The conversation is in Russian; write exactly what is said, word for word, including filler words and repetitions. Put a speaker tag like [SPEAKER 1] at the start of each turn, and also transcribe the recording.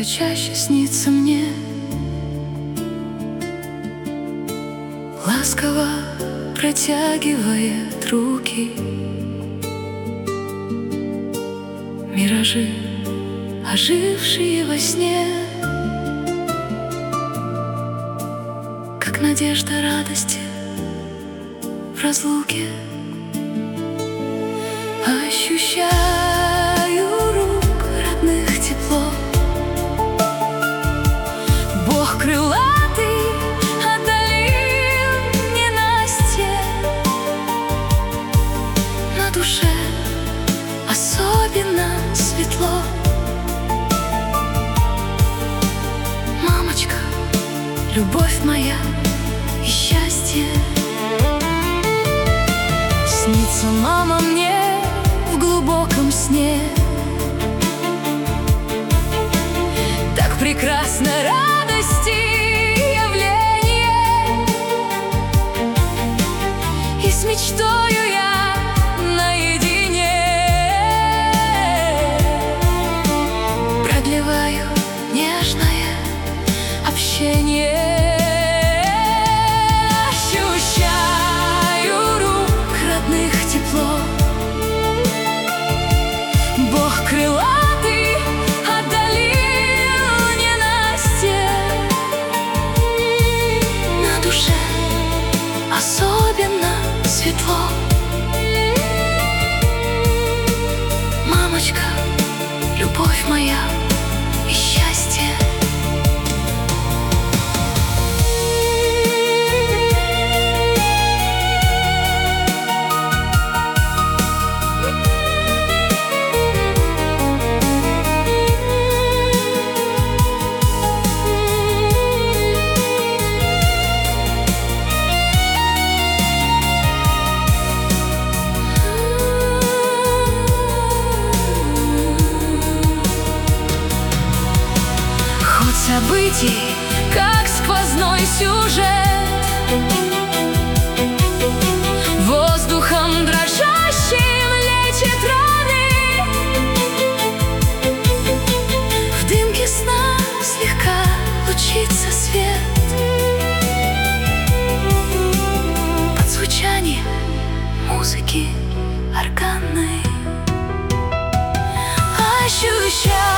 [SPEAKER 1] все чаще снится мне, ласково протягивает руки. Миражи, ожившие во сне, как надежда радости в разлуке. Ощущаю рук родных тепло. Бог крылатый одолел ненастье, на душе особенно светло. Мамочка, любовь моя и счастье. Снится мама мне в глубоком сне. Так прекрасно радости явление, и с мечтою я наедине продлеваю нежное общение. Бог крылатый одолел ненастье, на душе особенно светло. Мамочка, любовь моя и счастье. Событий, как сквозной сюжет, воздухом дрожащим лечит раны. В дымке сна слегка лучится свет, под звучание музыки органной ощущаю